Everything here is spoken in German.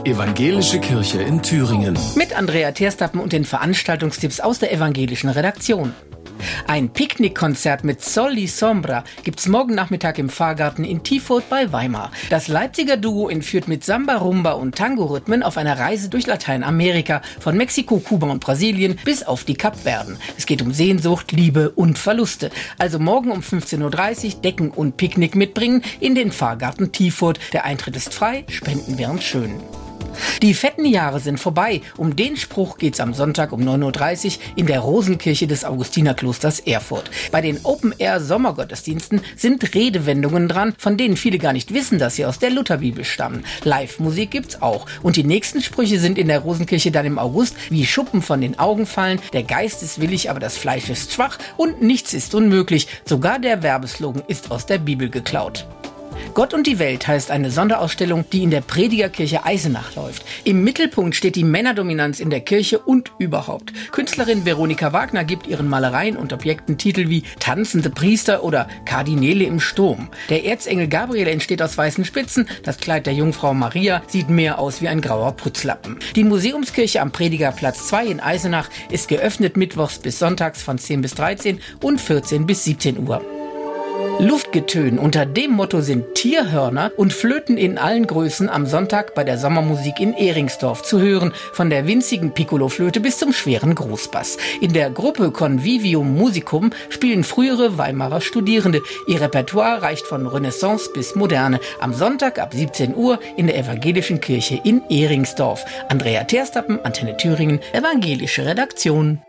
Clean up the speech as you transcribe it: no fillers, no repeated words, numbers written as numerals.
Evangelische Kirche in Thüringen. Mit Andrea Terstappen und den Veranstaltungstipps aus der evangelischen Redaktion. Ein Picknickkonzert mit Sol y Sombra gibt's morgen Nachmittag im Pfarrgarten in Tiefurt bei Weimar. Das Leipziger Duo entführt mit Samba, Rumba und Tango-Rhythmen auf einer Reise durch Lateinamerika, von Mexiko, Kuba und Brasilien bis auf die Kapverden. Es geht um Sehnsucht, Liebe und Verluste. Also morgen um 15.30 Uhr Decken und Picknick mitbringen in den Pfarrgarten Tiefurt. Der Eintritt ist frei, Spenden wären schön. Die fetten Jahre sind vorbei. Um den Spruch geht's am Sonntag um 9.30 Uhr in der Rosenkirche des Augustinerklosters Erfurt. Bei den Open-Air-Sommergottesdiensten sind Redewendungen dran, von denen viele gar nicht wissen, dass sie aus der Lutherbibel stammen. Live-Musik gibt's auch. Und die nächsten Sprüche sind in der Rosenkirche dann im August wie Schuppen von den Augen fallen. Der Geist ist willig, aber das Fleisch ist schwach und nichts ist unmöglich. Sogar der Werbeslogan ist aus der Bibel geklaut. Gott und die Welt heißt eine Sonderausstellung, die in der Predigerkirche Eisenach läuft. Im Mittelpunkt steht die Männerdominanz in der Kirche und überhaupt. Künstlerin Veronika Wagner gibt ihren Malereien und Objekten Titel wie Tanzende Priester oder Kardinäle im Sturm. Der Erzengel Gabriel entsteht aus weißen Spitzen, das Kleid der Jungfrau Maria sieht mehr aus wie ein grauer Putzlappen. Die Museumskirche am Predigerplatz 2 in Eisenach ist geöffnet mittwochs bis sonntags von 10 bis 13 und 14 bis 17 Uhr. Luftgetön unter dem Motto sind Tierhörner und Flöten in allen Größen am Sonntag bei der Sommermusik in Ehringsdorf zu hören, von der winzigen Piccoloflöte bis zum schweren Großbass. In der Gruppe Convivium Musicum spielen frühere Weimarer Studierende. Ihr Repertoire reicht von Renaissance bis Moderne. Am Sonntag ab 17 Uhr in der evangelischen Kirche in Ehringsdorf. Andrea Terstappen, Antenne Thüringen, evangelische Redaktion.